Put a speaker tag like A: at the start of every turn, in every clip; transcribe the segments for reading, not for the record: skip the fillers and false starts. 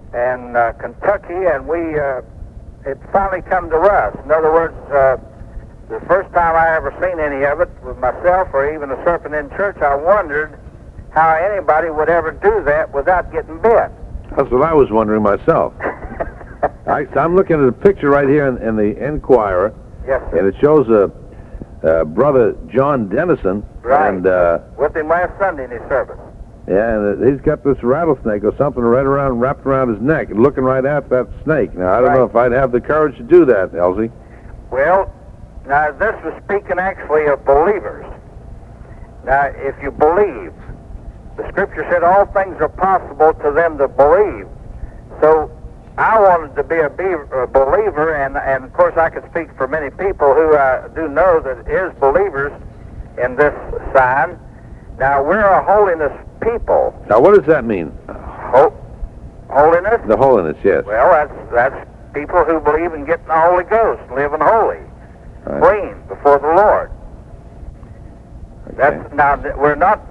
A: and Kentucky, and it finally come to us. In other words, the first time I ever seen any of it with myself or even a serpent in church, I wondered how anybody would ever do that without getting bit.
B: That's what I was wondering myself. I'm looking at a picture right here in the Enquirer.
A: Yes, sir.
B: And it shows Brother John Dennison.
A: Right.
B: And,
A: with him last Sunday in his service.
B: yeah, and he's got this rattlesnake or something wrapped around his neck and looking right at that snake. Now, I don't know if I'd have the courage to do that, Elsie.
A: Well, now this was speaking actually of believers. Now, if you believe, the Scripture said all things are possible to them that believe. So I wanted to be a believer, and of course I could speak for many people who I do know that is believers in this sign. Now, we're a holiness people.
B: Now, what does that mean?
A: Holiness?
B: The holiness, yes.
A: Well, that's people who believe in getting the Holy Ghost, living holy, clean before the Lord.
B: Okay.
A: Now we're not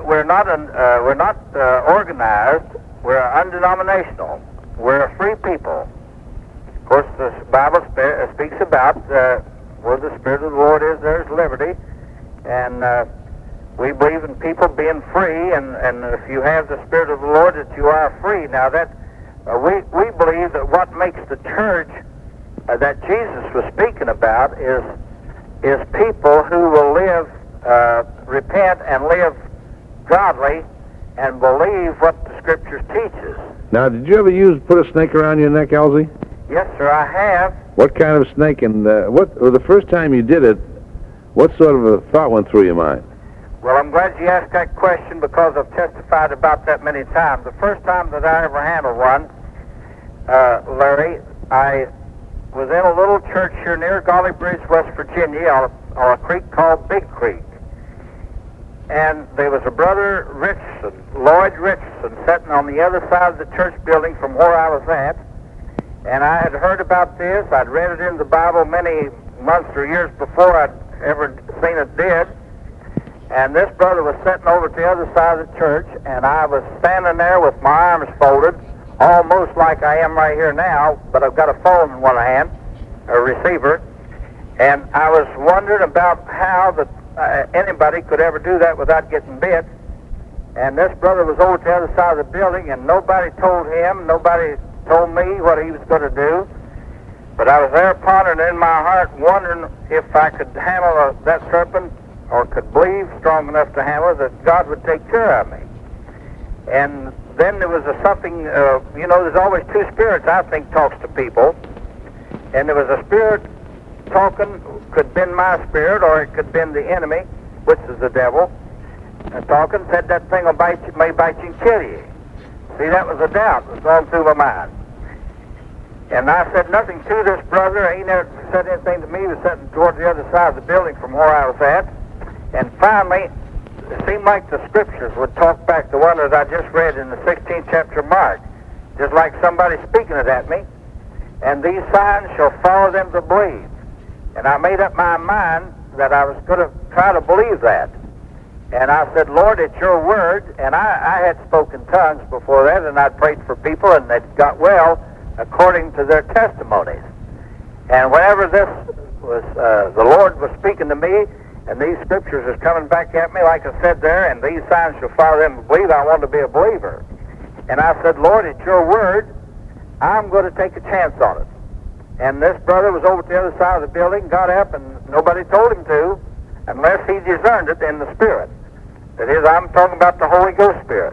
A: organized. We're undenominational. We're a free people. Of course, the Bible speaks about where the Spirit of the Lord is, there's liberty, and we believe in people being free. And if you have the Spirit of the Lord, that you are free. Now that we believe that what makes the church that Jesus was speaking about is people who will live. Repent and live godly and believe what the Scriptures teaches.
B: Now, did you ever put a snake around your neck, Elsie?
A: Yes, sir, I have.
B: What kind of snake, and the first time you did it, what sort of a thought went through your mind?
A: Well, I'm glad you asked that question because I've testified about that many times. The first time that I ever handled one, Larry, I was in a little church here near Golly Bridge, West Virginia, on a creek called Big Creek. And there was a brother Richardson, Lloyd Richardson, sitting on the other side of the church building from where I was at. And I had heard about this. I'd read it in the Bible many months or years before I'd ever seen it did. And this brother was sitting over to the other side of the church, and I was standing there with my arms folded, almost like I am right here now, but I've got a phone in one hand, a receiver. And I was wondering about how anybody could ever do that without getting bit. And this brother was over to the other side of the building, and nobody told him, nobody told me what he was going to do. But I was there pondering in my heart, wondering if I could handle that serpent, or could believe strong enough to handle it, that God would take care of me. And then there was something, there's always two spirits, I think, talks to people. And there was a spirit talking, could have been my spirit, or it could have been the enemy, which is the devil, talking, said that thing will bite you, may bite you and kill you. See, that was a doubt that was going through my mind. And I said nothing to this brother. He never said anything to me. He was sitting toward the other side of the building from where I was at. And finally, it seemed like the Scriptures would talk back, the one that I just read in the 16th chapter of Mark, just like somebody speaking it at me. And these signs shall follow them that believe. And I made up my mind that I was going to try to believe that. And I said, Lord, it's your word. And I had spoken tongues before that, and I'd prayed for people, and they got well according to their testimonies. And whenever this was, the Lord was speaking to me, and these Scriptures is coming back at me, like I said there, and these signs shall follow them that believe, I wanted to be a believer. And I said, Lord, it's your word. I'm going to take a chance on it. And this brother was over to the other side of the building, got up, and nobody told him to, unless he discerned it in the Spirit. That is, I'm talking about the Holy Ghost Spirit.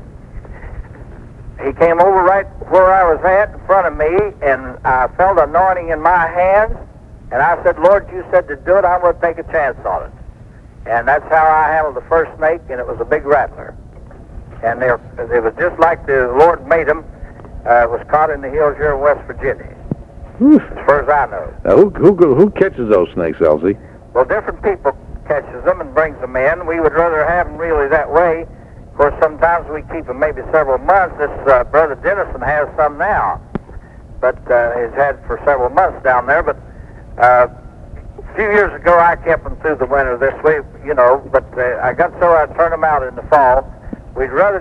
A: He came over right where I was at in front of me, and I felt anointing in my hands, and I said, Lord, you said to do it, I'm going to take a chance on it. And that's how I handled the first snake, and it was a big rattler. And it was just like the Lord made them. It was caught in the hills here in West Virginia. As far as I know.
B: Now, who catches those snakes, Elsie?
A: Well, different people catches them and brings them in. We would rather have them really that way. Of course, sometimes we keep them maybe several months. This Brother Dennison has some now, but he's had for several months down there. But a few years ago, I kept them through the winter this way, but I got so I'd turn them out in the fall. We'd rather just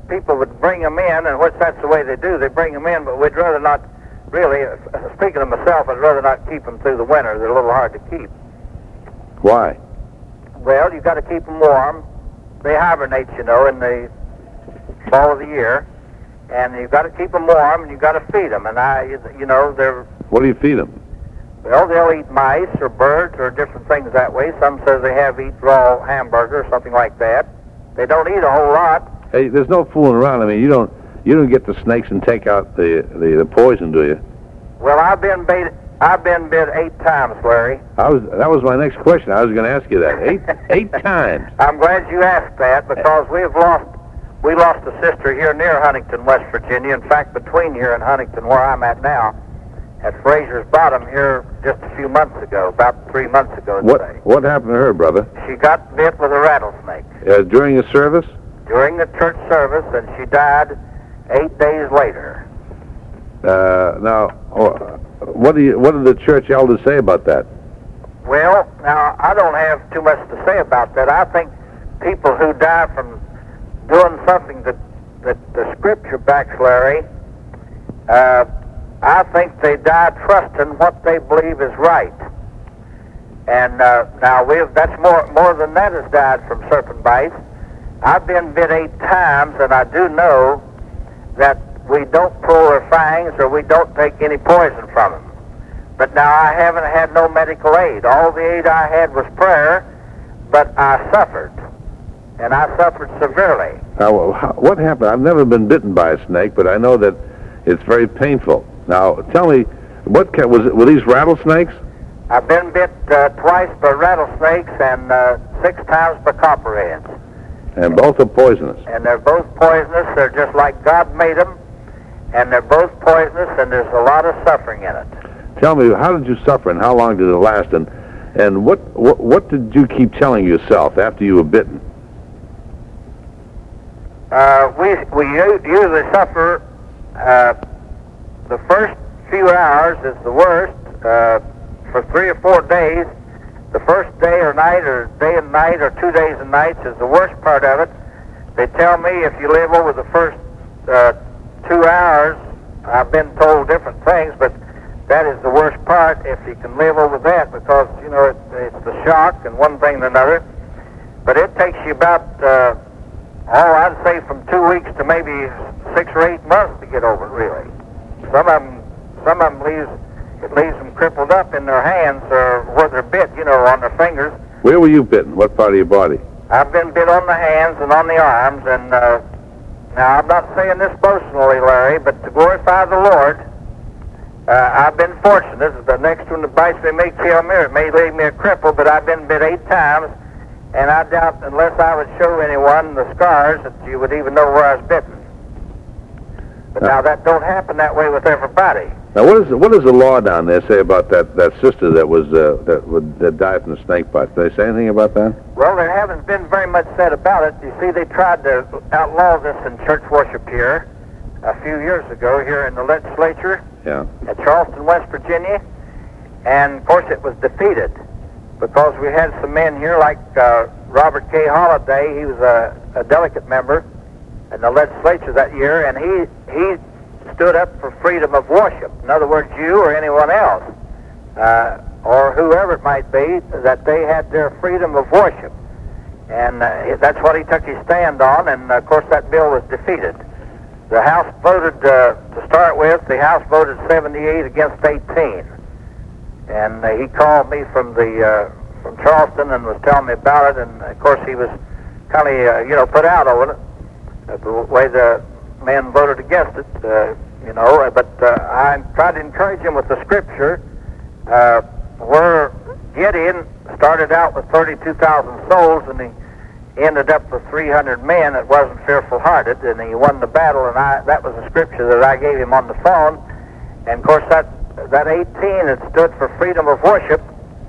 A: people would bring them in, and which that's the way they do. They bring them in, but we'd rather not, really, speaking of myself, I'd rather not keep them through the winter. They're a little hard to keep.
B: Why?
A: Well, you've got to keep them warm. They hibernate, you know, in the fall of the year. And you've got to keep them warm, and you've got to feed them. And they're...
B: What do you feed them?
A: Well, they'll eat mice or birds or different things that way. Some says they eat raw hamburger or something like that. They don't eat a whole lot.
B: Hey, there's no fooling around. I mean, you don't get the snakes and take out the poison, do you?
A: Well, I've been bit 8 times, Larry.
B: That was my next question. I was going to ask you that. Eight times.
A: I'm glad you asked that, because we lost a sister here near Huntington, West Virginia. In fact, between here and Huntington, where I'm at now, at Fraser's Bottom here just a few months ago, about 3 months ago today.
B: What happened to her, brother?
A: She got bit with a rattlesnake.
B: During the service?
A: During the church service, and she died 8 days later.
B: Now, what did the church elders say about that?
A: Well, now, I don't have too much to say about that. I think people who die from doing something that the Scripture backs, Larry, I think they die trusting what they believe is right. And now that's more than that has died from serpent bites. I've been bit 8 times, and I do know that we don't pull their fangs or we don't take any poison from them. But now I haven't had no medical aid. All the aid I had was prayer, but I suffered, and I suffered severely.
B: Now, what happened? I've never been bitten by a snake, but I know that it's very painful. Now, tell me, were these rattlesnakes?
A: I've been bit twice by rattlesnakes and 6 times by copperheads.
B: And both are poisonous.
A: And they're both poisonous. They're just like God made them, and they're both poisonous, and there's a lot of suffering in it.
B: Tell me, how did you suffer, and how long did it last, and what did you keep telling yourself after you were bitten?
A: We usually suffer. The first few hours is the worst. For 3 or 4 days, the first day or night, or day and night, or 2 days and nights is the worst part of it. They tell me if you live over the first 2 hours, I've been told different things, but that is the worst part if you can live over that, because, you know, it's the shock and one thing and another. But it takes you about, I'd say from 2 weeks to maybe 6 or 8 months to get over it, really. Some of them leaves them crippled up in their hands or where they're bit, you know, on their fingers.
B: Where were you bitten? What part of your body?
A: I've been bit on the hands and on the arms, and now I'm not saying this boastfully, Larry, but to glorify the Lord, I've been fortunate. The next one that bites me may kill me, or it may leave me a cripple, but I've been bit 8 times, and I doubt, unless I would show anyone the scars, that you would even know where I was bitten. But now that don't happen that way with everybody.
B: Now, what does the law down there say about that sister that died from the snake bite? Did they say anything about that?
A: Well, there hasn't been very much said about it. You see, they tried to outlaw this in church worship here a few years ago here in the legislature at Charleston, West Virginia, and of course it was defeated because we had some men here like Robert K. Holliday. He was a delegate member in the legislature that year, and he stood up for freedom of worship. In other words, you or anyone else, or whoever it might be, that they had their freedom of worship. And that's what he took his stand on, and of course that bill was defeated. The House voted, to start with, the House voted 78 against 18. And he called me from Charleston and was telling me about it, and of course he was kind of, put out over it, the way the men voted against it, but I tried to encourage him with the scripture, where Gideon started out with 32,000 souls, and he ended up with 300 men that wasn't fearful-hearted, and he won the battle, and that was the scripture that I gave him on the phone. And of course that 18 that stood for freedom of worship,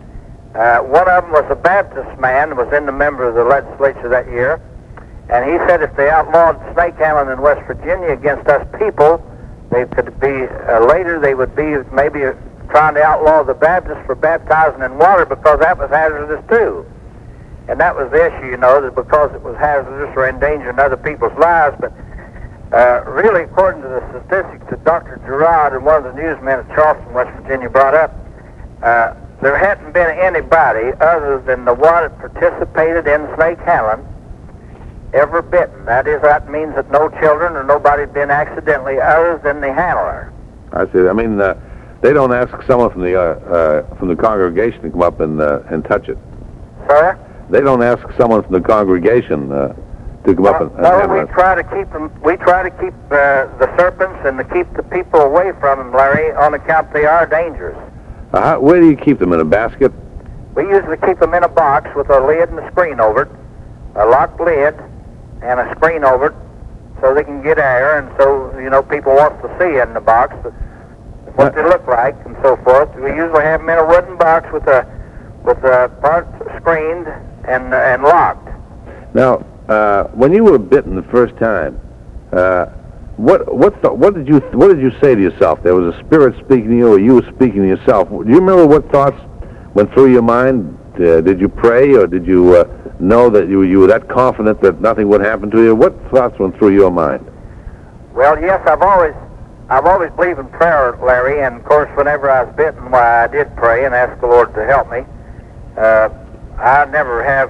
A: one of them was a Baptist man, was in the member of the legislature that year, and he said if they outlawed snake handling in West Virginia against us people, they could be, later they would be maybe trying to outlaw the Baptists for baptizing in water because that was hazardous too. And that was the issue, that because it was hazardous or endangering other people's lives. But Really, according to the statistics that Dr. Gerard and one of the newsmen at Charleston, West Virginia, brought up, there hadn't been anybody other than the one that participated in snake handling ever bitten. That means that no children or nobody had been accidentally other than the handler.
B: I see. I mean, they don't ask someone from the congregation to come up and touch it.
A: Sir?
B: They don't ask someone from the congregation to come up and
A: no, we try to keep them. We try to keep the serpents and to keep the people away from them, Larry, on account they are dangerous.
B: Where do you keep them, in a basket?
A: We usually keep them in a box with a lid and a screen over it, a locked lid and a screen over it, so they can get air, and so people want to see it in the box, what they look like and so forth. We usually have them in a wooden box with a part screened and locked.
B: Now, when you were bitten the first time, what did you say to yourself? There was a spirit speaking to you, or you were speaking to yourself. Do you remember what thoughts went through your mind? Did you pray, or did you know that you were that confident that nothing would happen to you? What thoughts went through your mind?
A: Well, yes, I've always believed in prayer, Larry, and of course, whenever I was bitten, why, I did pray and ask the Lord to help me. I never have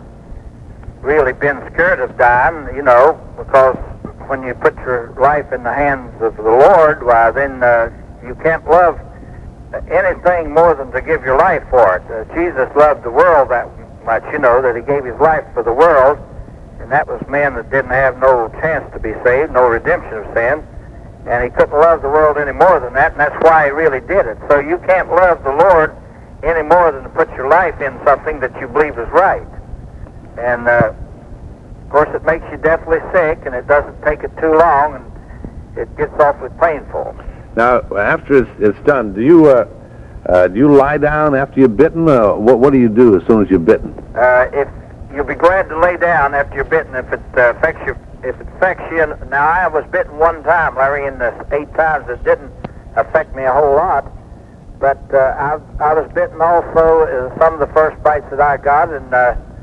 A: really been scared of dying, because when you put your life in the hands of the Lord, why, then you can't love anything more than to give your life for it. Jesus loved the world that much, that he gave his life for the world, and that was men that didn't have no chance to be saved, no redemption of sin, and he couldn't love the world any more than that, and that's why he really did it. So you can't love the Lord any more than to put your life in something that you believe is right. And of course, it makes you deathly sick, and it doesn't take it too long, and it gets awfully painful.
B: Now, after it's done, do you lie down after you're bitten? What do you do as soon as you're bitten?
A: If you'll be glad to lay down after you're bitten, if it affects you. If it affects you, now I was bitten one time, Larry. In the 8 times, it didn't affect me a whole lot. But I was bitten also in some of the first bites that I got, and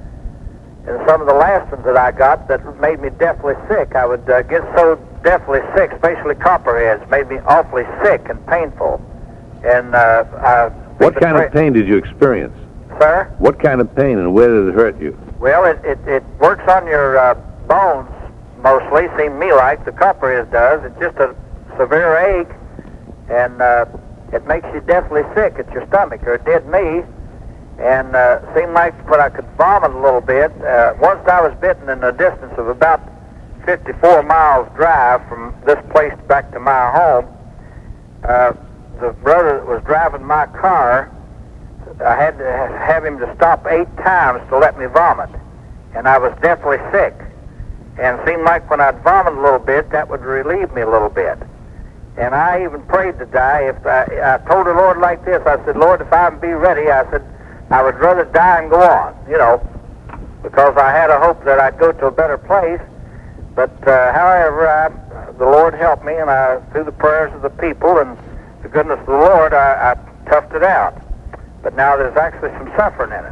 A: some of the last ones that I got that made me deathly sick. I would get so deathly sick, especially copperheads, made me awfully sick and painful. And
B: what kind of pain did you experience?
A: Sir?
B: What kind of pain, and where did it hurt you?
A: Well, it works on your bones mostly. Seemed to me like the copperhead does. It's just a severe ache, and it makes you deathly sick at your stomach, or it did me. And seemed like when I could vomit a little bit. Once I was bitten in a distance of about 54 miles drive from this place back to my home. The brother that was driving my car, I had to have him to stop 8 times to let me vomit. And I was deathly sick. And it seemed like when I'd vomit a little bit, that would relieve me a little bit. And I even prayed to die. If I told the Lord like this, I said, Lord, if I be ready, I said, I would rather die and go on, because I had a hope that I'd go to a better place. But however, the Lord helped me, and through the prayers of the people and the goodness of the Lord, I toughed it out. But now there's actually some suffering in it.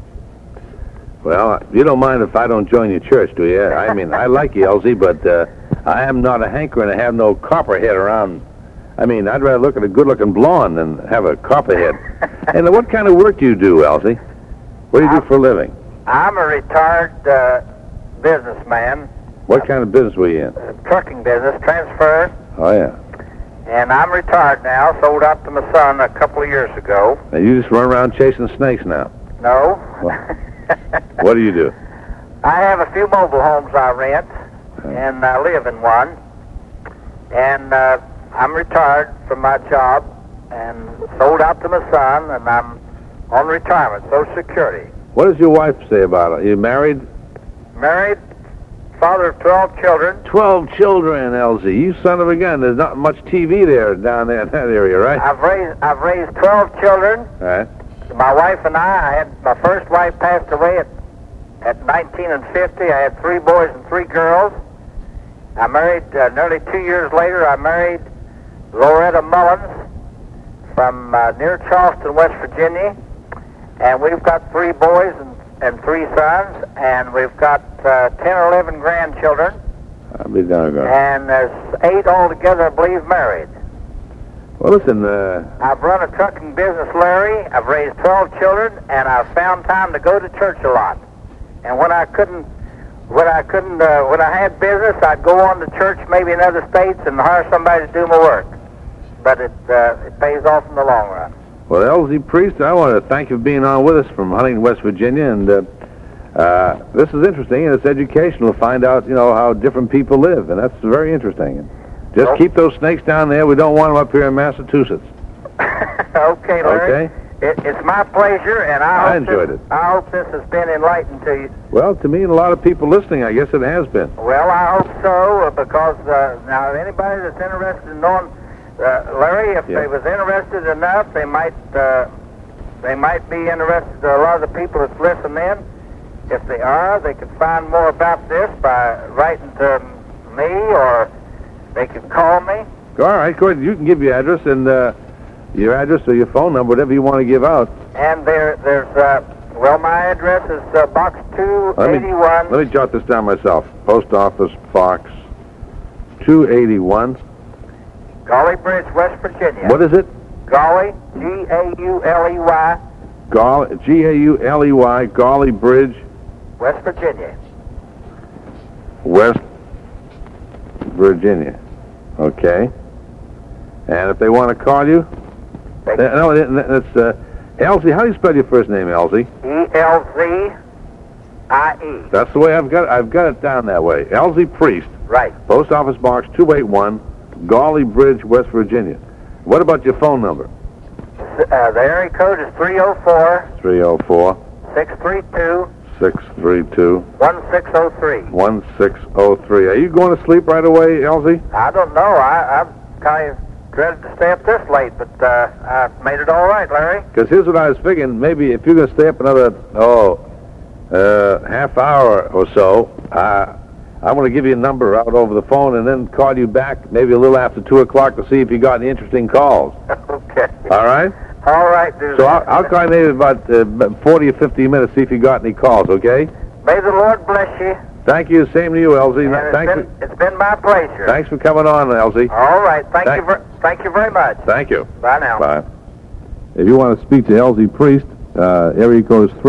B: Well, you don't mind if I don't join your church, do you? I mean, I like you, Elsie, but I am not a hankering to have no copperhead around. I mean, I'd rather look at a good-looking blonde than have a copperhead. And what kind of work do you do, Elsie? What do you do for a living?
A: I'm a retired businessman.
B: What kind of business were you in?
A: Trucking business, transfer.
B: Oh, yeah.
A: And I'm retired now, sold out to my son a couple of years ago.
B: Now, you just run around chasing snakes now?
A: No.
B: What do you do?
A: I have a few mobile homes I rent, and I live in one. And I'm retired from my job and sold out to my son, and I'm on retirement, Social Security.
B: What does your wife say about it? Are you married?
A: Married, father of 12 children.
B: 12 children, Elsie. You son of a gun. There's not much TV there down there in that area, right?
A: I've raised 12 children.
B: All right.
A: My wife and I had my first wife passed away at 19 and 50. I had 3 boys and 3 girls. I married nearly 2 years later. I married Loretta Mullins from near Charleston, West Virginia, and we've got 3 boys and 3 sons, and we've got 10 or 11 grandchildren.
B: I'll be doggone.
A: And there's 8 altogether, I believe, married.
B: Well, listen,
A: I've run a trucking business, Larry. I've raised 12 children, and I've found time to go to church a lot. And when I had business, I'd go on to church maybe in other states and hire somebody to do my work. But it pays off in the long run.
B: well, Elsie Priest, I want to thank you for being on with us from Huntington, West Virginia, and this is interesting, and it's educational to find out, how different people live, and that's very interesting. And just keep those snakes down there. We don't want them up here in Massachusetts.
A: Okay, Larry.
B: Okay?
A: It's my pleasure, and I
B: enjoyed it.
A: I hope this has been enlightening to you.
B: Well, to me and a lot of people listening, I guess it has been.
A: Well, I hope so, because now anybody that's interested in knowing, Larry, if they was interested enough, they might be interested. A lot of the people that's listening, if they are, they could find more about this by writing to me, or they could call me.
B: All right, Gordon, you can give your address and your address or your phone number, whatever you want to give out.
A: And there's my address is Box 281.
B: Let me jot this down myself. Post Office Box 281.
A: Gauley Bridge, West Virginia.
B: What is it?
A: Gauley, Gauley.
B: Gauley, Gauley Bridge,
A: West Virginia.
B: West Virginia. Okay. And if they want to call you, no, it's Elsie. How do you spell your first name, Elsie?
A: Elzie.
B: That's the way I've got it down that way. Elsie Priest.
A: Right.
B: Post Office Box 281, Gauley Bridge, West Virginia. What about your phone number?
A: The area code is 304.
B: 304.
A: 632.
B: 632.
A: 1603.
B: 1603. Are you going to sleep right away, Elsie?
A: I don't know. I've kind of dreaded to stay up this late, but I made it all right, Larry.
B: Because here's what I was figuring. Maybe if you're going to stay up another, half hour or so, I'm going to give you a number out over the phone and then call you back maybe a little after 2 o'clock to see if you got any interesting calls.
A: Okay.
B: All right?
A: All right, dude.
B: So I'll call you maybe about 40 or 50 minutes, see if you got any calls, okay?
A: May the Lord bless you.
B: Thank you. Same to you, Elsie.
A: It's been my pleasure.
B: Thanks for coming on, Elsie.
A: All right. Thank you very much.
B: Thank you.
A: Bye now.
B: Bye. If you want to speak to Elsie Priest, area code is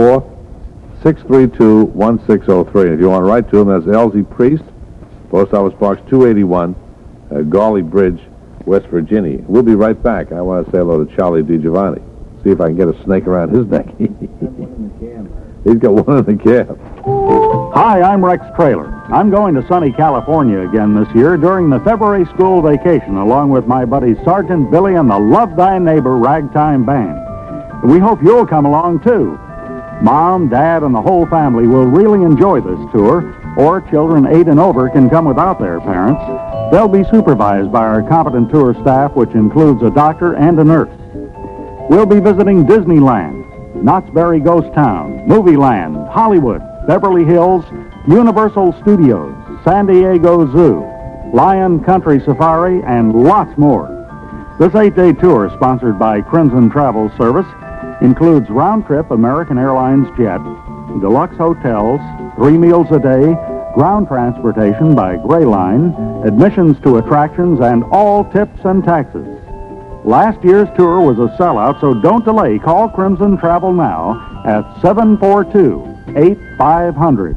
B: 304-632-1603. If you want to write to him, that's Elsie Priest, Post Office Box 281, Gauley Bridge, West Virginia. We'll be right back. I want to say hello to Charlie DiGiovanni. See if I can get a snake around his neck. He's got one in the cab.
C: Hi, I'm Rex Traylor. I'm going to sunny California again this year during the February school vacation, along with my buddies Sergeant Billy and the Love Thy Neighbor Ragtime Band. We hope you'll come along, too. Mom, Dad, and the whole family will really enjoy this tour, or children 8 and over can come without their parents. They'll be supervised by our competent tour staff, which includes a doctor and a nurse. We'll be visiting Disneyland, Knott's Berry Ghost Town, Movie Land, Hollywood, Beverly Hills, Universal Studios, San Diego Zoo, Lion Country Safari, and lots more. This 8-day tour, sponsored by Crimson Travel Service, includes round-trip American Airlines jet, deluxe hotels, 3 meals a day, ground transportation by Gray Line, admissions to attractions, and all tips and taxes. Last year's tour was a sellout, so don't delay. Call Crimson Travel now at 742-8500.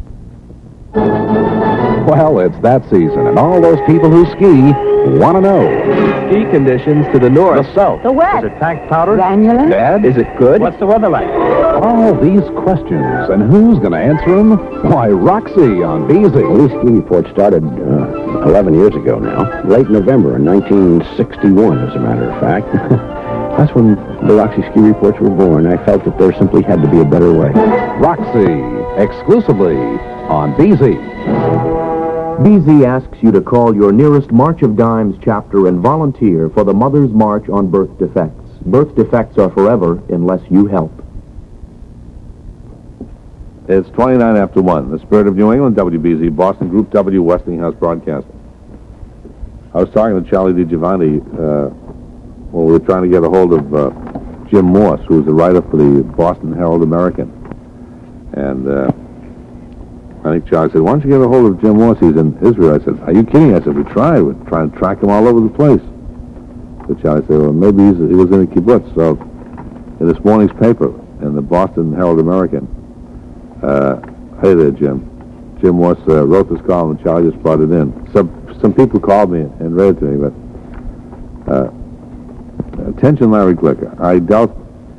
D: Well, it's that season, and all those people who ski want to know.
E: Ski conditions to the north.
D: The south.
F: The west.
E: Is it packed powder?
F: Granular.
D: Dad?
E: Is it good?
D: What's
E: the weather like?
D: All these questions, and who's going to answer them? Why, Roxy on BZ.
G: Well, these ski reports started 11 years ago now. Late November in 1961, as a matter of fact. That's when the Roxy ski reports were born. I felt that there simply had to be a better way.
D: Roxy, exclusively on BZ.
H: BZ asks you to call your nearest March of Dimes chapter and volunteer for the Mother's March on Birth Defects. Birth defects are forever unless you help.
B: It's 29 after 1. The Spirit of New England, WBZ, Boston Group W, Westinghouse Broadcasting. I was talking to Charlie DiGiovanni when we were trying to get a hold of Jim Morse, who's the writer for the Boston Herald American. And I think Charlie said, why don't you get a hold of Jim Morse? He's in Israel. I said, are you kidding? I said, we tried. We're trying to track him all over the place. So Charlie said, well, maybe he was in a kibbutz. So in this morning's paper, in the Boston Herald American, hey there, Jim. Jim Morse wrote this column, and Charlie just brought it in. Some people called me and read it to me, but attention, Larry Glicker. I doubt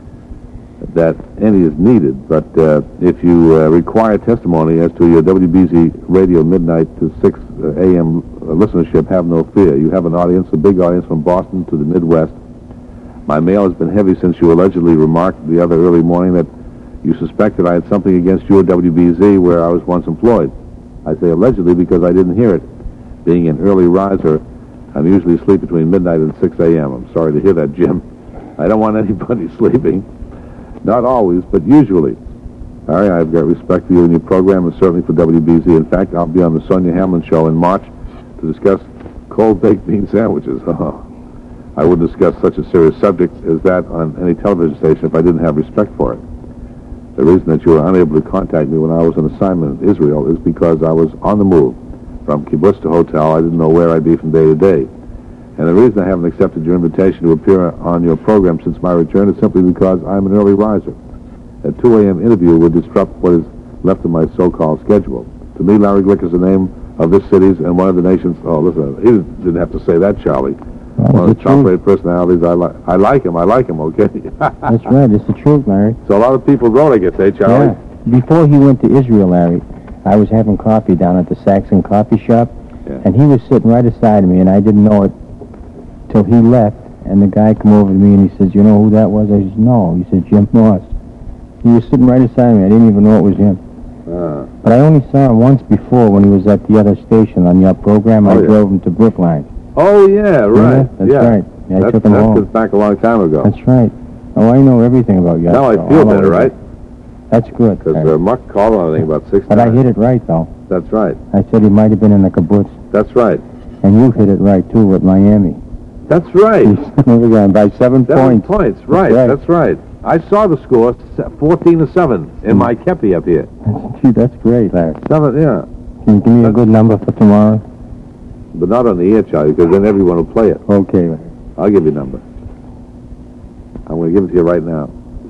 B: that any is needed, but if you require testimony as to your WBZ radio midnight to 6 a.m. listenership, have no fear. You have an audience, a big audience from Boston to the Midwest. My mail has been heavy since you allegedly remarked the other early morning that you suspected I had something against your WBZ where I was once employed. I say allegedly because I didn't hear it. Being an early riser, I'm usually asleep between midnight and 6 a.m. I'm sorry to hear that, Jim. I don't want anybody sleeping. Not always, but usually. All right, I've got respect for you and your program, and certainly for WBZ. In fact, I'll be on the Sonia Hamlin show in March to discuss cold baked bean sandwiches. I wouldn't discuss such a serious subject as that on any television station if I didn't have respect for it. The reason that you were unable to contact me when I was on assignment in Israel is because I was on the move. From kibbutz to hotel, I didn't know where I'd be from day to day. And the reason I haven't accepted your invitation to appear on your program since my return is simply because I'm an early riser. A 2 a.m. interview would disrupt what is left of my so-called schedule. To me, Larry Glick is the name of this city's and one of the nation's... Oh, listen, he didn't have to say that, Charlie. One of the top-rated personalities. I like him, okay?
F: That's right, it's the truth, Larry.
B: So a lot of people wrote, I guess, Charlie?
F: Yeah. Before he went to Israel, Larry, I was having coffee down at the Saxon coffee shop, and he was sitting right aside of me, and I didn't know it till he left, and the guy come over to me, and he says, you know who that was? I said, no. He said, Jim Morse. He was sitting right aside of me. I didn't even know it was him. But I only saw him once before when he was at the other station on your program. I drove him to Brookline.
B: Oh, yeah, right.
F: That's right. Yeah, I took him home.
B: That's back a long time ago.
F: That's right. Oh, I know everything about you.
B: Now I feel better, right?
F: That's good.
B: Because Muck called on, I think, about 6 times.
F: But I hit it right, though.
B: That's right.
F: I said he might have been in the kibbutz.
B: That's right.
F: And you hit it right, too, with Miami.
B: That's right.
F: By 7 points.
B: 7 points, right. That's right. I saw the score, 14-7, in my kepi up here.
F: Gee, that's great, Larry.
B: 7, yeah.
F: Can you give me a good number for tomorrow?
B: But not on the air, Charlie, because then everyone will play it.
F: Okay, Larry.
B: I'll give you a number. I'm going to give it to you right now.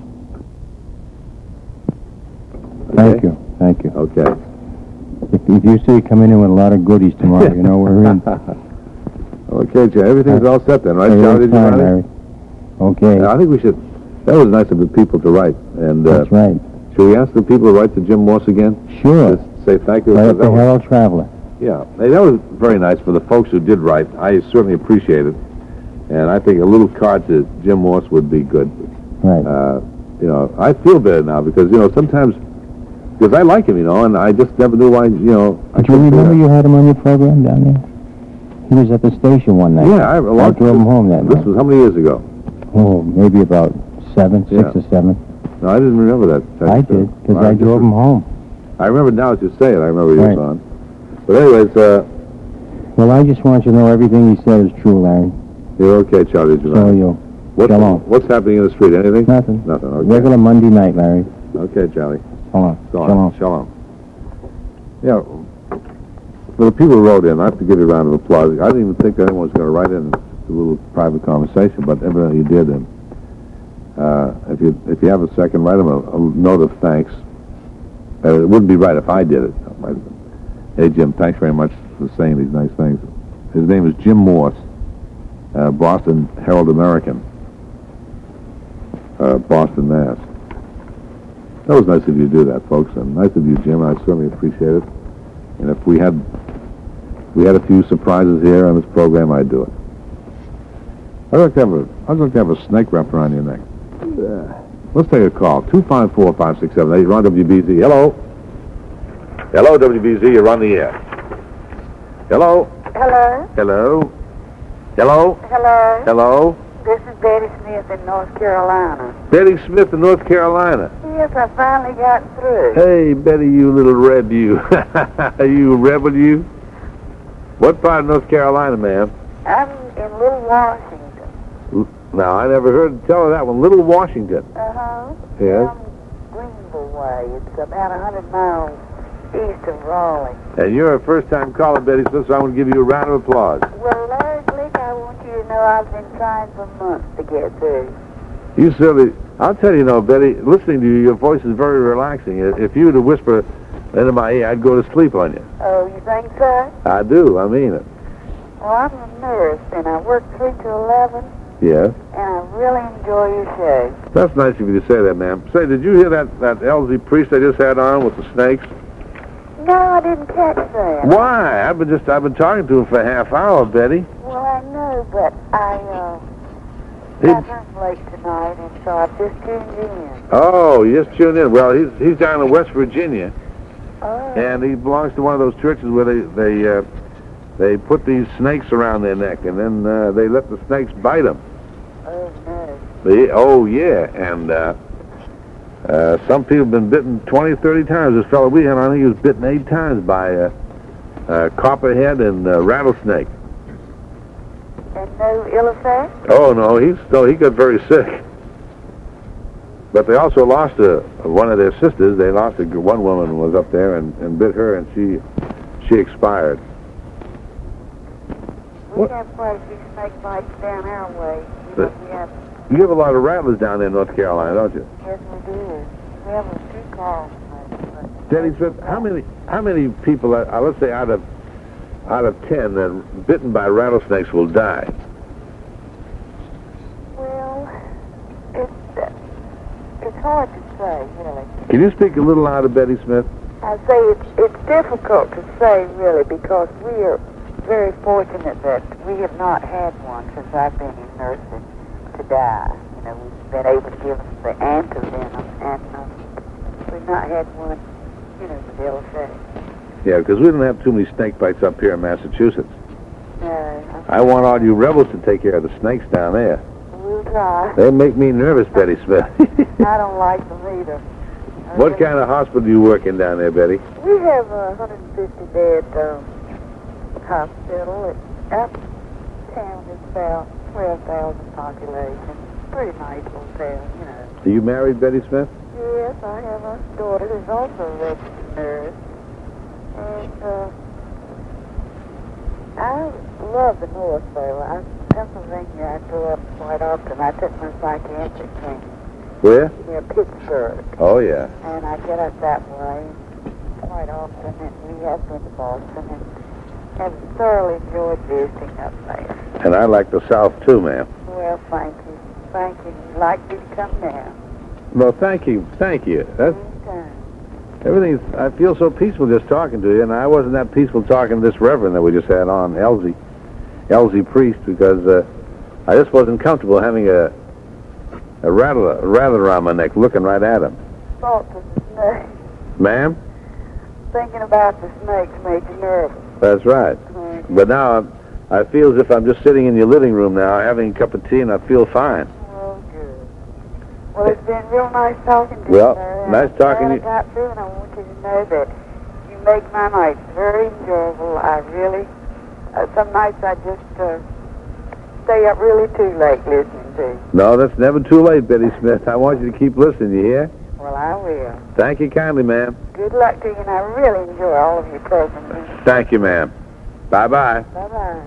B: Okay?
F: Thank you.
B: Okay.
F: If you see coming in with a lot of goodies tomorrow, you know we're in.
B: Okay, Joe. Everything's all set then, right, Charlie?
F: Did you write it? Okay.
B: I think we should... That was nice of the people to write. And
F: that's right.
B: Should we ask the people to write to Jim Morse again?
F: Sure.
B: Just say thank you.
F: Right at the Herald Traveler.
B: Yeah. Hey, that was very nice for the folks who did write. I certainly appreciate it. And I think a little card to Jim Morse would be good.
F: Right.
B: You know, I feel better now because, you know, sometimes... Because I like him, you know, and I just never knew why, you know...
F: Do you remember you had him on your program down there? He was at the station one night.
B: Yeah, I drove
F: him home that night.
B: This was how many years ago?
F: Oh, maybe about 6 or 7.
B: No, I didn't remember that.
F: I did, because I drove him home.
B: I remember now as you say it. I remember he was on. But anyways,
F: well, I just want you to know everything he said is true, Larry.
B: You're okay, Charlie.
F: So you.
B: What's happening in the street? Anything?
F: Nothing.
B: Nothing, okay.
F: Regular Monday night, Larry.
B: Okay, Charlie.
F: Shalom.
B: Yeah, for the people who wrote in, I have to give you a round of applause. I didn't even think anyone was going to write in a little private conversation, but evidently you did. And if you have a second, write him a note of thanks. It wouldn't be right if I did it. Hey, Jim, thanks very much for saying these nice things. His name is Jim Morse, Boston Herald American, Boston, Mass. That was nice of you to do that, folks, and nice of you, Jim. I certainly appreciate it. And if we had a few surprises here on this program, I'd do it. I'd like to have a snake wrapped around your neck. Let's take a call. 254-5678. You're on WBZ. Hello. Hello, WBZ. You're on the air. Hello.
I: Hello.
B: Hello. Hello.
I: Hello.
B: Hello.
I: This is Betty Smith in North Carolina.
B: Betty Smith in North Carolina.
I: Yes, I finally got through.
B: Hey, Betty, you little reb, you. You rebel, you? What part of North Carolina, ma'am?
I: I'm in Little Washington.
B: Now, I never heard tell her that one. Little Washington.
I: Uh-huh.
B: Yes.
I: Greenville way. It's about 100 miles east of Raleigh.
B: And you're a first-time caller, Betty Smith, so I'm going to give you a round of applause.
I: Well, Larry Glick, I want you to know I've been trying for months to get through.
B: You certainly... I'll tell you, Betty, listening to you, your voice is very relaxing. If you were to whisper into my ear, I'd go to sleep on you.
I: Oh, you think so?
B: I do. I mean it.
I: Well, I'm a nurse, and I work 3 to 11,
B: Yes?
I: and I really enjoy your show.
B: That's nice of you to say that, ma'am. Say, did you hear that Elsie Priest they just had on with the snakes?
I: No, I didn't catch that.
B: Why? I've been talking to him for a half hour, Betty.
I: Well, I know, but I got home late tonight, and so I've just tuned in.
B: Oh, you just tuned in. Well, he's down in West Virginia,
I: Oh.
B: and he belongs to one of those churches where they put these snakes around their neck, and then they let the snakes bite them.
I: Oh, no.
B: Oh, yeah, and some people have been bitten 20, 30 times. This fellow we had on, he was bitten 8 times by copperhead and rattlesnake.
I: And no ill effect?
B: Oh, no, he got very sick. But they also lost one of their sisters. They lost one woman was up there and bit her, and she expired.
I: We have quite a few snake bites down our way.
B: You have a lot of rattlers down there in North Carolina, don't you?
I: Yes, we do. We have a few calls.
B: Denny Smith, how many people, let's say out of 10, that bitten by rattlesnakes will die?
I: Well, it's hard to say, really.
B: Can you speak a little louder, Betty Smith?
I: I say it's difficult to say, really, because we are very fortunate that we have not had one since I've been in nursing to die. You know, we've been able to give them the antivenom, and we've not had one, with ill effect.
B: Yeah, because we don't have too many snake bites up here in Massachusetts.
I: No.
B: I want all you rebels to take care of the snakes down there.
I: We'll try.
B: They make me nervous, Betty Smith.
I: I don't like them either.
B: What kind of hospital do you work in down there, Betty?
I: We have a 150-bed hospital. Uptown is about 12,000 population. Pretty nice hotel,
B: Are you married, Betty Smith?
I: Yes, I have a daughter who's also a registered nurse. And I love the North, though. Pennsylvania, I go up quite often. I took my psychiatric training
B: Where?
I: near Pittsburgh.
B: Oh, yeah.
I: And I get up that way quite often, and we have been to Boston, and have thoroughly enjoyed visiting up there.
B: And I like the South, too, ma'am.
I: Well, thank you. Thank you. We'd like you to come down.
B: Well, thank you. Thank you. That's...
I: Anytime.
B: I feel so peaceful just talking to you, and I wasn't that peaceful talking to this reverend that we just had on, Elsie Priest, because I just wasn't comfortable having a rattler around my neck looking right at him.
I: Thoughts of the snake.
B: Ma'am?
I: Thinking about the snakes made you nervous.
B: That's right. But now I feel as if I'm just sitting in your living room now, having a cup of tea, and I feel fine.
I: Oh, good. Well, it's been real nice talking to you.
B: Well,
I: sir.
B: nice talking to you.
I: I got through, and I want you to know that you make my nights very enjoyable. I really, some nights I just stay up really too late listening to you.
B: No, that's never too late, Betty Smith. I want you to keep listening, you hear?
I: Well, I will.
B: Thank you kindly, ma'am.
I: Good luck to you, and I really enjoy all of your programs.
B: Thank you, ma'am. Bye-bye.
I: Bye-bye.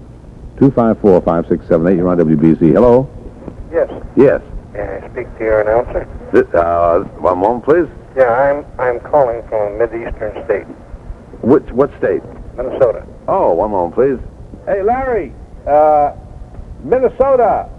B: 254-5678, you're on WBZ. Hello?
A: Yes.
B: Yes.
A: Can I speak to your announcer?
B: One moment, please.
A: Yeah, I'm calling from a Mid-Eastern state.
B: What state?
A: Minnesota.
B: Oh, one moment, please. Hey, Larry, Minnesota.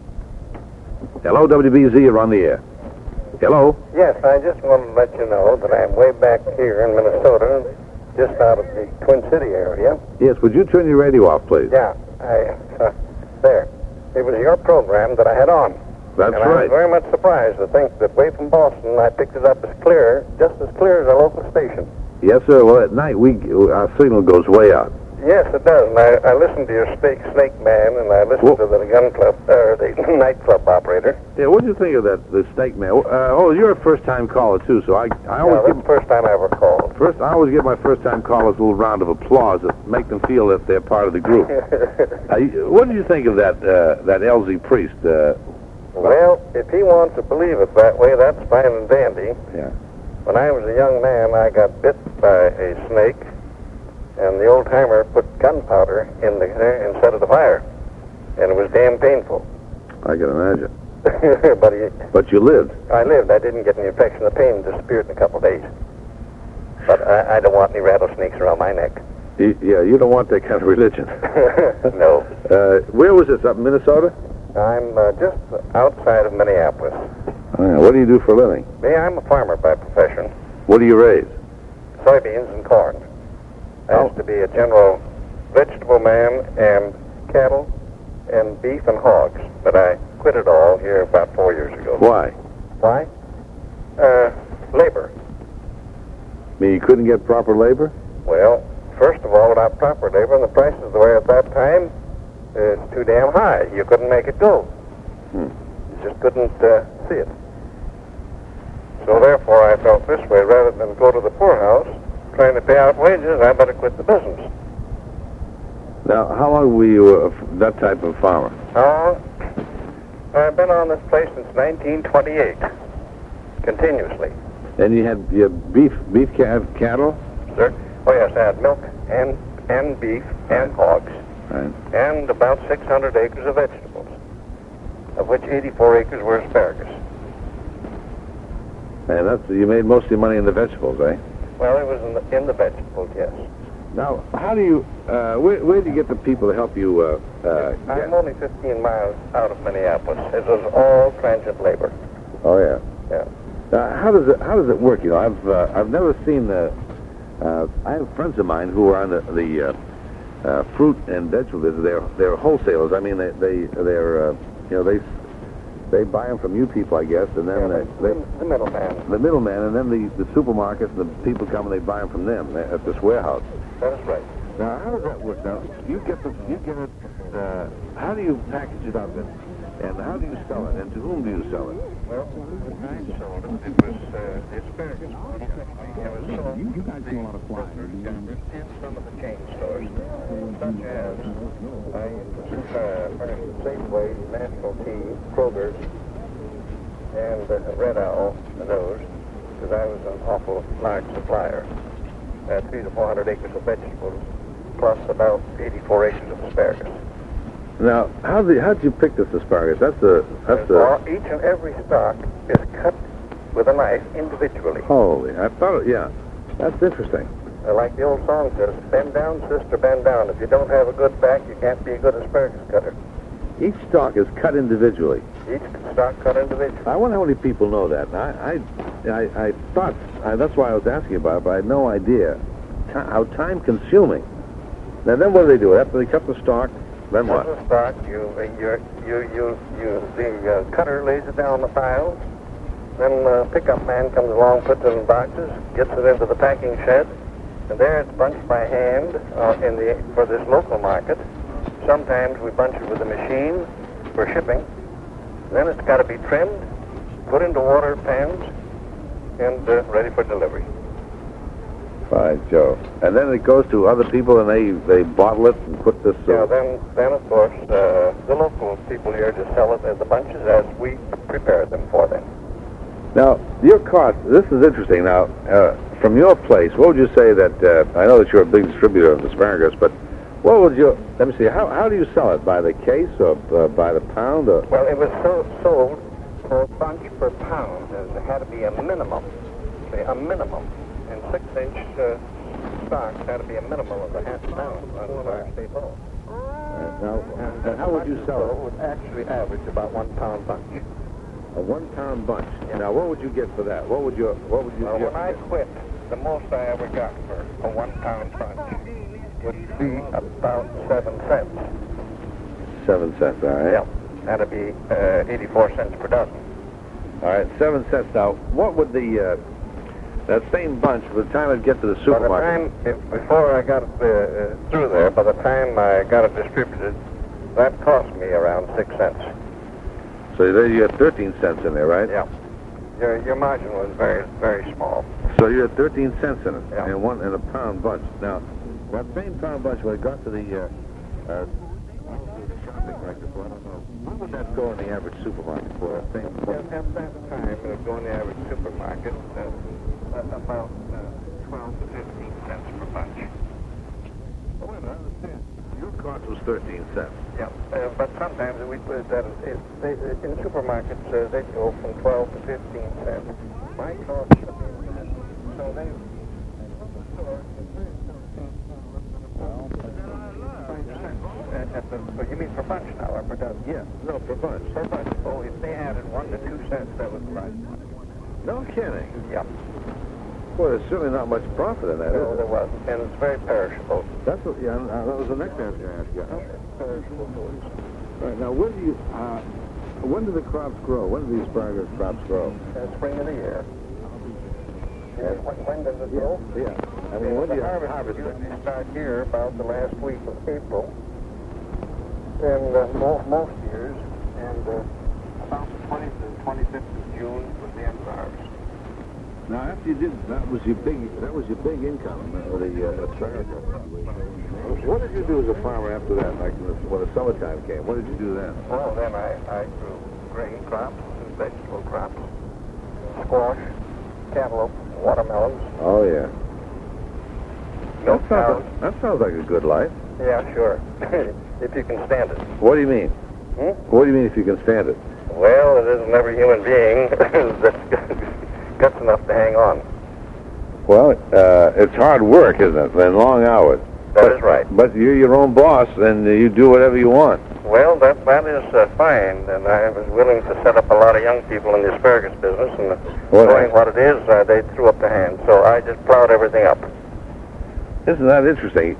B: Hello, WBZ, you're on the air. Hello?
A: Yes, I just wanted to let you know that I'm way back here in Minnesota, just out of the Twin City area.
B: Yes, would you turn your radio off, please?
A: Yeah, there. It was your program that I had on.
B: That's
A: and
B: right.
A: I was very much surprised to think that way from Boston, I picked it up just as clear as a local station.
B: Yes, sir. Well, at night, our signal goes way out.
A: Yes, it does. And I listened to your Snake Man, and I listened to the gun club, or the nightclub operator.
B: Yeah, what did you think of the Snake Man? You're a first-time caller, too, so I always
A: this is the first time I ever called.
B: I always give my first-time callers a little round of applause to make them feel that they're part of the group. What did you think of that Elsie Priest?
A: Well, if he wants to believe it that way, that's fine and dandy.
B: Yeah.
J: When I was a young man, I got bit by a snake, and the old-timer put gunpowder in the instead of the fire, and it was damn painful.
B: I can imagine.
J: But
B: you lived.
J: I lived. I didn't get any infection. The pain disappeared in a couple of days. But I don't want any rattlesnakes around my neck.
B: Yeah, you don't want that kind of religion.
J: No.
B: Where was this, up in Minnesota?
J: I'm just outside of Minneapolis.
B: Oh, yeah. What do you do for a living?
J: Me, I'm a farmer by profession.
B: What do you raise?
J: Soybeans and corn. I used to be a general vegetable man and cattle and beef and hogs, but I quit it all here about 4 years ago.
B: Why?
J: Why? Labor.
B: I mean, you couldn't get proper labor?
J: Well, first of all, without proper labor, and the prices were at that time, it's too damn high. You couldn't make it go. You just couldn't see it. So therefore, I felt this way, rather than go to the poorhouse trying to pay out wages, I better quit the business.
B: Now, how long were you that type of farmer?
J: I've been on this place since 1928, continuously.
B: And you had your beef cattle?
J: Sir? Oh, yes, I had milk and beef and hogs.
B: Right.
J: And about 600 acres of vegetables, of which 84 acres were asparagus.
B: And you made most of your money in the vegetables, eh?
J: Well, it was in the vegetables, yes.
B: Now, how do you, where do you get the people to help you,
J: I'm only 15 miles out of Minneapolis. It was all transient labor.
B: Oh, yeah.
J: Yeah.
B: How does it work? You know, I've never seen I have friends of mine who are on the fruit and vegetable business. They're wholesalers. I mean, they buy them from you people, I guess, and then
J: the middleman.
B: The middleman, and then the supermarkets, the people come and they buy them from them at this warehouse.
J: That is right.
B: Now, how does that work? Now, you get it. How do you package it up, and how do you sell it, and to whom do you sell it?
J: Well, when I sold it, it was the asparagus. It was sold. You guys do a lot of flyers. And some of the chain stores, such as Safeway, National Tea, Kroger's, and Red Owl, and those, because I was an awful large supplier. 300 to 400 acres of vegetables, plus about 84 acres of asparagus.
B: Now, how did you pick this asparagus?
J: Each and every stalk is cut with a knife individually.
B: Holy, I thought, yeah, that's interesting.
J: Like the old song says, bend down, sister, bend down. If you don't have a good back, you can't be a good asparagus cutter.
B: Each stalk is cut individually.
J: Each stalk cut individually.
B: I wonder how many people know that. I thought, that's why I was asking about it, but I had no idea how time-consuming. Now, then what do they do? After they cut the stalk, then what?
J: The stalk, the cutter lays it down the file. Then the pickup man comes along, puts it in boxes, gets it into the packing shed, and there it's bunched by hand for this local market. Sometimes we bunch it with a machine for shipping. Then it's got to be trimmed, put into water pans, and ready for delivery.
B: By Joe. And then it goes to other people, and they bottle it and put this...
J: Yeah, then of course, the local people here just sell it as the bunches as we prepare them for them.
B: Now, your cost, this is interesting. Now, from your place, what would you say that, I know that you're a big distributor of asparagus, but what would you, let me see, how do you sell it? By the case or by the pound? Or?
J: Well, it was sold for bunch per pound. There had to be a minimum. And 6-inch stocks had to be a minimum of a half pound on our state law.
B: And how would you sell it?
J: Would actually average about 1 pound bunch.
B: A 1 pound bunch. Yeah. Now, what would you get for that? What would you
J: Well, when I quit, the most I ever got for a 1 pound bunch would be about 7 cents.
B: 7 cents, all right.
J: Yeah, that'd be 84 cents per dozen.
B: All right, 7 cents. Now, what would that same bunch, by the time it'd get to the supermarket?
J: Before I got it through there, by the time I got it distributed, that cost me around 6 cents.
B: So there you had 13 cents in there, right?
J: Yeah. Your margin was very, very small.
B: So you had 13 cents in it,
J: yeah.
B: in a pound bunch. Now, that same pound bunch, when it got to the shopping record, I don't know, what would that go in the average supermarket for?
J: At that time, it would go in the average supermarket about 12 to 15 cents per bunch.
B: Oh, wait a minute, I understand. Your cost was 13 cents.
J: Yeah, but sometimes we put that in supermarkets, they go from 12 to 15 cents. My cost, so they... So you mean per bunch now, or per dozen?
B: Yeah, no, per bunch.
J: Per bunch. Oh, if they added 1 to 2 cents, that was right.
B: No kidding.
J: Yeah.
B: Boy, there's certainly not much profit in that,
J: No,
B: is
J: there
B: there?
J: wasn't. And it's very perishable.
B: That's what, yeah, that was the next answer I asked you.
J: Perishable foods.
B: Right, now when do the crops grow? When do the asparagus crops grow?
J: Spring of the year. Yes, when does it grow?
B: Yeah. I mean, when do you
J: harvest it? Usually start here about the last week of April. And most years, and about the 20th to 25th of June was the end of the harvest.
B: Now, after you did, that was your big income, the asparagus. What did you do as a farmer after that, like when the summertime came? What did you do then?
J: Well, then I grew grain crops and vegetable crops, squash, cantaloupe, watermelons.
B: Oh, yeah.
J: Milk cows.
B: That sounds like a good life.
J: Yeah, sure. If you can stand it.
B: What do you mean? What do you mean if you can stand it?
J: Well, it isn't every human being that's guts enough to hang on.
B: Well, it's hard work, isn't it? And long hours.
J: That is right.
B: But you're your own boss, and you do whatever you want.
J: Well, that is fine, and I was willing to set up a lot of young people in the asparagus business, and knowing what it is, they threw up their hands. So I just plowed everything up.
B: Isn't that interesting?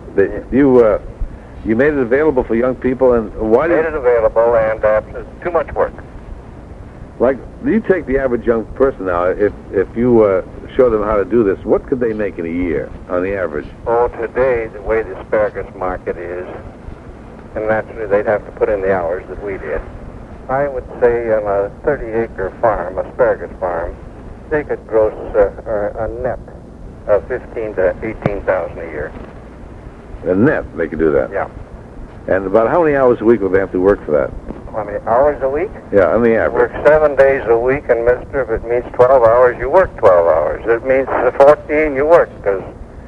B: You made it available for young people, and why
J: made it available, and it's too much work.
B: Like, you take the average young person now, if you show them how to do this, what could they make in a year, on the average?
J: Oh, today, the way the asparagus market is, and naturally they'd have to put in the hours that we did. I would say on a 30-acre farm, asparagus farm, they could gross a net of 15 to 18,000 a year.
B: A net, they could do that?
J: Yeah.
B: And about how many hours a week would they have to work for that?
J: How many hours a week?
B: Yeah, on the average.
J: Work 7 days a week, and mister, if it means 12 hours, you work 12 hours. If it means 14, you work, because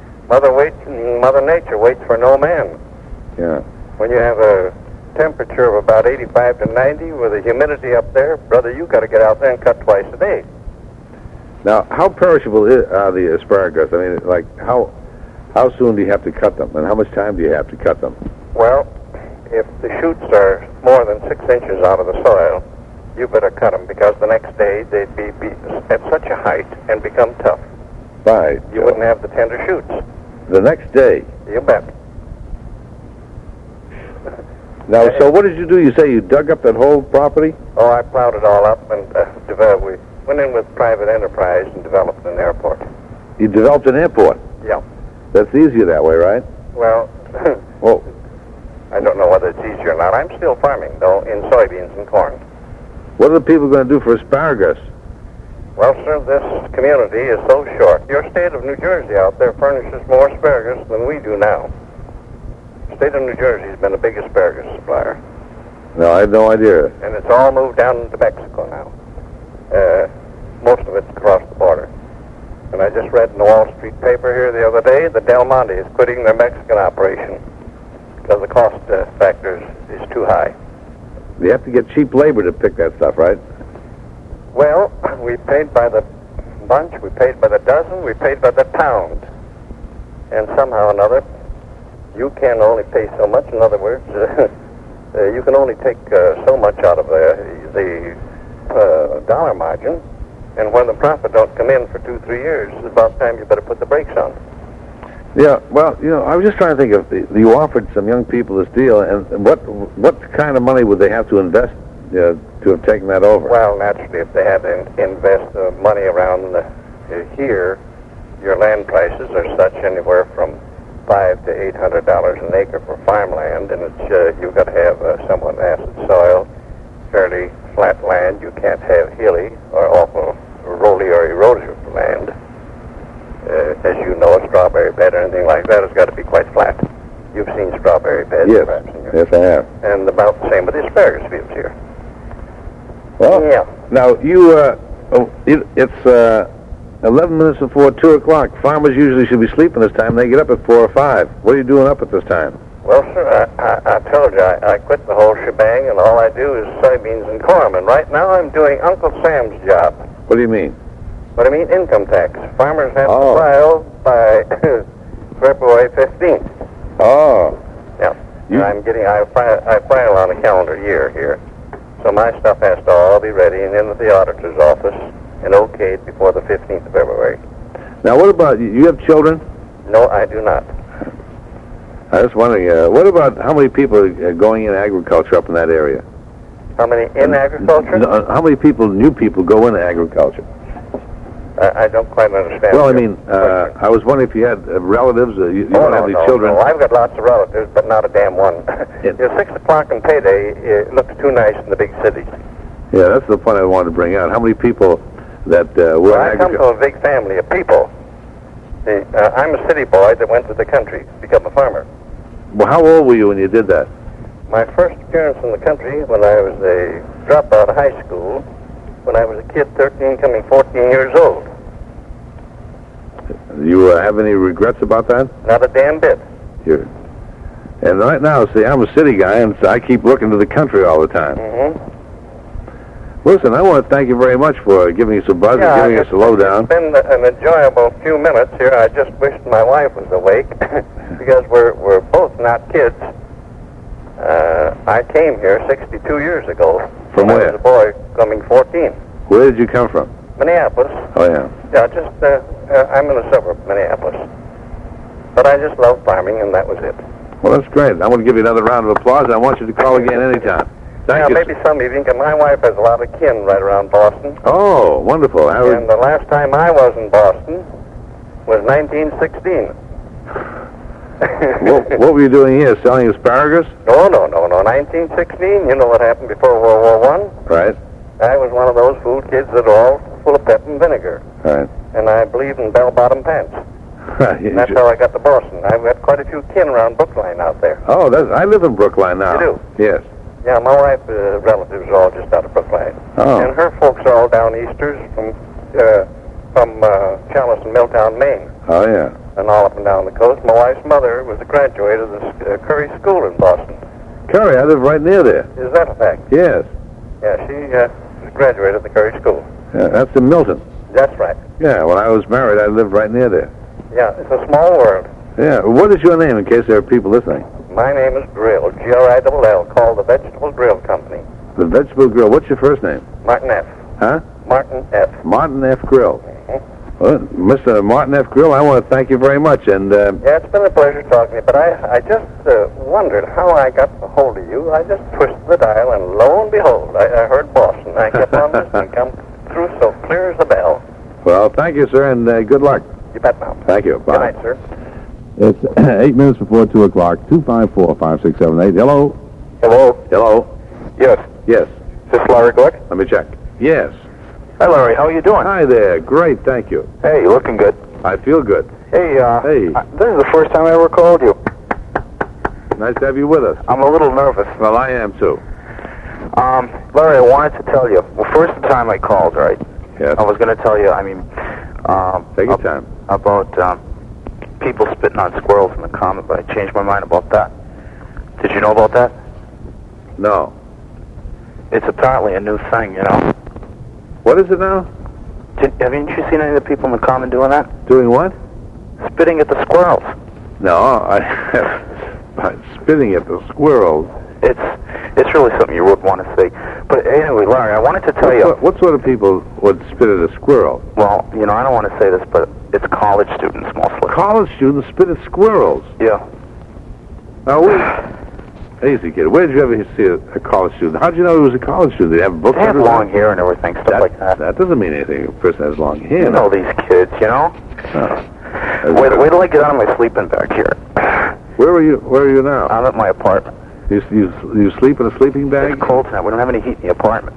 J: Mother Nature waits for no man.
B: Yeah.
J: When you have a temperature of about 85 to 90 with the humidity up there, brother, you got to get out there and cut twice a day.
B: Now, how perishable are the asparagus? I mean, like, how soon do you have to cut them, and how much time do you have to cut them?
J: Well, if the shoots are more than 6 inches out of the soil, you better cut them, because the next day they'd be at such a height and become tough.
B: Right.
J: You wouldn't have the tender shoots.
B: The next day?
J: You bet.
B: Now, so what did you do? You say you dug up that whole property?
J: Oh, I plowed it all up, and we went in with private enterprise and developed an airport.
B: You developed an airport?
J: Yeah.
B: That's easier that way, right?
J: Well, I don't know whether it's easier or not. I'm still farming, though, in soybeans and corn.
B: What are the people going to do for asparagus?
J: Well, sir, this community is so short. Your state of New Jersey out there furnishes more asparagus than we do now. The state of New Jersey has been a big asparagus supplier.
B: No, I had no idea.
J: And it's all moved down to Mexico now. Most of it's across the border. And I just read in the Wall Street paper here the other day that Del Monte is quitting their Mexican operation because the cost factor is too high.
B: You have to get cheap labor to pick that stuff, right?
J: Well, we paid by the bunch, we paid by the dozen, we paid by the pound. And somehow or another, you can only pay so much. In other words, you can only take so much out of the dollar margin. And when the profit don't come in for 2-3 years, it's about time you better put the brakes on.
B: Yeah, well, I was just trying to think of, you offered some young people this deal, and what kind of money would they have to invest to have taken that over?
J: Well, naturally, if they had to invest money around here, your land prices are such anywhere from $500 to $800 an acre for farmland, and it's you've got to have somewhat acid soil, fairly flat land. You can't have hilly or awful rolly or erosive land. As you know, a strawberry bed or anything like that has got to be quite flat. You've seen strawberry beds,
B: yes.
J: Perhaps. In your
B: yes, I have.
J: And about the same with the asparagus fields here.
B: Well,
J: yeah.
B: Now, you, it's 11 minutes before 2 o'clock. Farmers usually should be sleeping this time. They get up at 4 or 5. What are you doing up at this time?
J: Well, sir, I told you, I quit the whole shebang, and all I do is soybeans and corn. And right now I'm doing Uncle Sam's job.
B: What do you mean?
J: What I mean, income tax. Farmers have to file by February 15th.
B: Oh.
J: Yeah. I file on a calendar year here. So my stuff has to all be ready and in at the auditor's office and okayed before the 15th of February.
B: Now, what about you? You have children?
J: No, I do not.
B: I was wondering, what about how many people are going in agriculture up in that area?
J: How many in agriculture?
B: How many new people go into agriculture?
J: I don't quite understand.
B: Well, I mean, I was wondering if you had relatives. You don't have any children.
J: No, I've got lots of relatives, but not a damn one. 6 o'clock and payday, it looks too nice in the big cities.
B: Yeah, that's the point I wanted to bring out. How many people that were
J: I come to a big family of people. I'm a city boy that went to the country to become a farmer.
B: Well, how old were you when you did that?
J: My first appearance in the country when I was a dropout of high school, when I was a kid, 13, coming 14 years old.
B: You have any regrets about that?
J: Not a damn bit.
B: And right now, see, I'm a city guy, and so I keep looking to the country all the time.
J: Mm-hmm.
B: Listen, I want to thank you very much for giving us a buzz and giving us a lowdown.
J: It's been an enjoyable few minutes here. I just wished my wife was awake because we're both not kids. I came here 62 years ago.
B: From where?
J: I was a boy coming 14.
B: Where did you come from?
J: Minneapolis.
B: Oh, yeah.
J: Yeah, just, I'm in a suburb of Minneapolis. But I just love farming, and that was it.
B: Well, that's great. I want to give you another round of applause. I want you to call again anytime. Thank you.
J: Maybe some evening, because my wife has a lot of kin right around Boston.
B: Oh, wonderful.
J: And the last time I was in Boston was 1916.
B: What were you doing here, selling asparagus?
J: No. 1916, you know what happened before World War I?
B: Right.
J: I was one of those food kids that are all full of pep and vinegar.
B: Right.
J: And I believed in bell-bottom pants. And that's how I got to Boston. I've got quite a few kin around Brookline out there.
B: Oh, I live in Brookline now.
J: You do?
B: Yes.
J: Yeah, my wife's relatives are all just out of Brookline.
B: Oh.
J: And her folks are all down easters from Challis and Milltown, Maine.
B: Oh, yeah.
J: And all up and down the coast. My wife's mother was a graduate of the Curry School in Boston.
B: Curry, I live right near there.
J: Is that a fact?
B: Yes.
J: Yeah, she graduated the Curry School.
B: Yeah, that's in Milton.
J: That's right.
B: Yeah, when I was married, I lived right near there.
J: Yeah, it's a small world.
B: Yeah. What is your name, in case there are people listening?
J: My name is Grill, G-R-I-L-L, called the Vegetable Grill Company.
B: The Vegetable Grill. What's your first name?
J: Martin F.
B: Huh?
J: Martin F.
B: Martin F. Grill. Well, Mr. Martin F. Grill, I want to thank you very much. And
J: yeah, it's been a pleasure talking to you, but I just wondered how I got a hold of you. I just twisted the dial, and lo and behold, I heard Boston. I kept on listening, come through so clear as a bell.
B: Well, thank you, sir, and good luck.
J: You bet now.
B: Thank you. Bye.
J: Good night, sir.
D: It's 8 minutes before 2 o'clock, 254-5678. Hello?
B: Hello?
J: Yes.
B: Yes.
J: Is this Larry Glick?
B: Let me check. Yes.
J: Hi, Larry. How are you doing?
B: Hi there. Great, thank you.
J: Hey, you looking good.
B: I feel good.
J: Hey,
B: Hey.
J: This is the first time I ever called you.
B: Nice to have you with us.
J: I'm a little nervous.
B: Well, I am, too.
J: Larry, I wanted to tell you. Well, first time I called, right?
B: Yes.
J: I was going to tell you,
B: Take your time.
J: About people spitting on squirrels in the common, but I changed my mind about that. Did you know about that?
B: No.
J: It's apparently a new thing, you know.
B: What is it now?
J: Haven't you seen any of the people in the common doing that?
B: Doing what?
J: Spitting at the squirrels.
B: No, spitting at the squirrels.
J: It's really something you would want to see. But anyway, Larry, I wanted to tell you.
B: What sort of people would spit at a squirrel?
J: Well, you know, I don't want to say this, but it's college students mostly.
B: College students spit at squirrels?
J: Yeah.
B: Now, easy, kid. Where did you ever see a college student? How did you know he was a college student? Did they have books?
J: They have long hair and everything, stuff like that.
B: That doesn't mean anything. A person has long hair.
J: You know these kids, you know?
B: Oh.
J: Wait till I get out of my sleeping bag here.
B: Where are you now?
J: I'm at my apartment.
B: You sleep in a sleeping bag?
J: It's cold tonight. We don't have any heat in the apartment.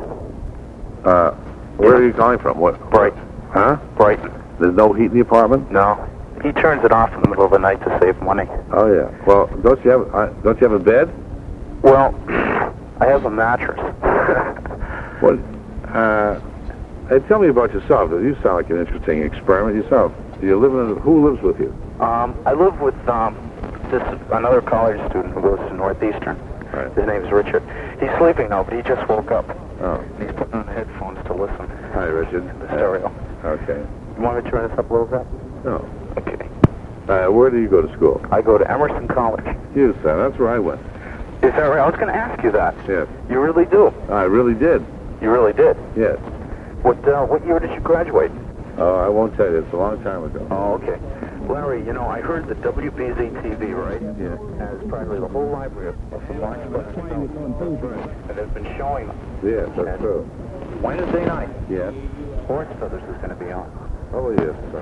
B: Where are you calling from? What?
J: Brighton.
B: Huh?
J: Brighton.
B: There's no heat in the apartment?
J: No. He turns it off in the middle of the night to save money.
B: Oh yeah. Well, don't you have a bed?
J: Well, I have a mattress.
B: What? Hey, tell me about yourself. You sound like an interesting experiment yourself. Do you live in? Who lives with you?
K: I live with another college student who goes to Northeastern.
B: Right.
K: His name's Richard. He's sleeping now, but he just woke up.
B: Oh.
K: And he's putting on the headphones to listen.
B: Hi, Richard.
K: The stereo.
B: Okay.
K: You want me to turn this up a little bit?
B: No.
K: Okay.
B: Where do you go to school?
K: I go to Emerson College.
B: Yes, sir. That's where I went.
K: Is that right? I was going to ask you that.
B: Yes.
K: You really do?
B: I really did.
K: You really did?
B: Yes.
K: What year did you graduate?
B: Oh, I won't tell you. It's a long time ago.
K: Oh, okay. Larry, you know, I heard that WBZ-TV, right?
B: Yeah.
K: Has practically the whole library of the Marx Brothers films. And they've been showing them.
B: Yes, that's true.
K: Wednesday night,
B: Yes.
K: Horse Brothers is going to be on.
B: Oh, yes, son.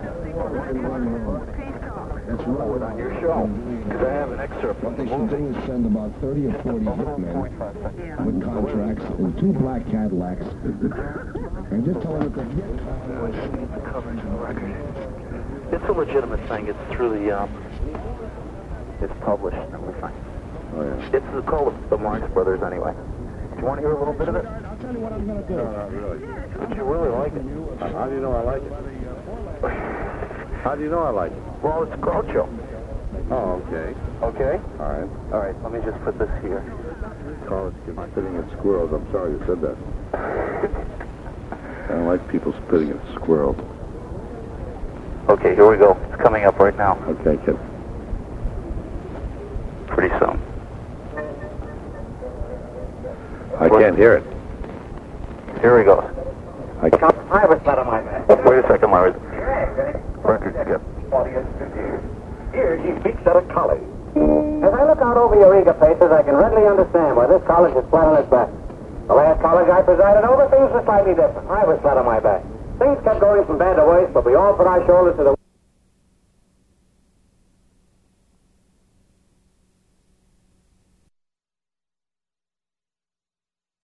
K: That's right. On your show. Because I have an excerpt from the movie.
L: They send about 30 or 40 hitmen with contracts in 2 black Cadillacs. And just tell them that the
K: coverage of the record. It's a legitimate thing. It's through the, it's published and everything.
B: Oh, yeah.
K: It's called the Marx Brothers anyway. Do you want to hear a little bit of it?
L: I'll tell you what I'm going to do.
B: No, not really.
K: But you really like it.
B: How do you know I like it? How do you know I like it?
K: Well, it's Groucho.
B: Oh, okay.
K: Okay?
B: All right.
K: All right, let me just put this here.
B: College kids spitting at squirrels. I'm sorry you said that. I don't like people spitting at squirrels.
K: Okay, here we go. It's coming up right now.
B: Okay, kid.
K: Pretty soon.
B: I can't hear it.
K: Here we go.
B: I can't.
A: I was not on my man.
K: Wait a second, Larry. Record skip.
A: Here she speaks at a college. As I look out over your eager faces, I can readily understand why this college is flat on its back. The last college I presided over, things were slightly different. I was flat on my back. Things kept going from bad to worse, but we all put our shoulders to the